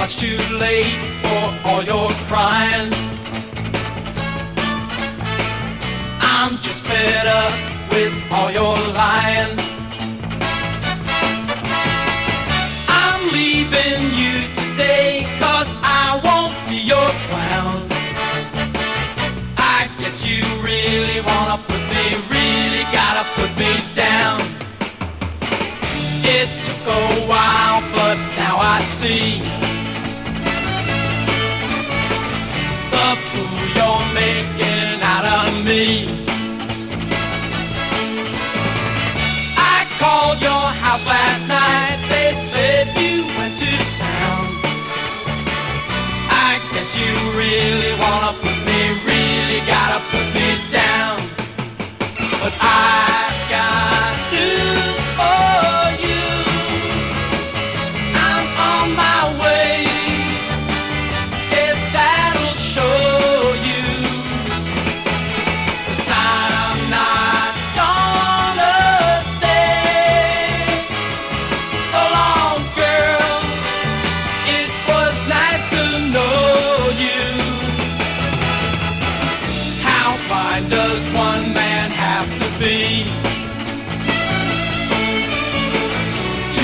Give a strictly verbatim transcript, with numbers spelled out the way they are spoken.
much too late for all your crying. I'm just fed up with all your lying. I'm leaving you today, cause I won't be your clown. I guess you really wanna put me, really gotta put me down. It took a while, but now I see the fool you're making out of me. I called your house last night, they said you went to town. I guess you really wanna put me, really gotta put me down. But I've got news for you, I'm on my way. Guess that'll show you, 'cause I'm not gonna stay. So long, girl, it was nice to know you. How fine does one man have to be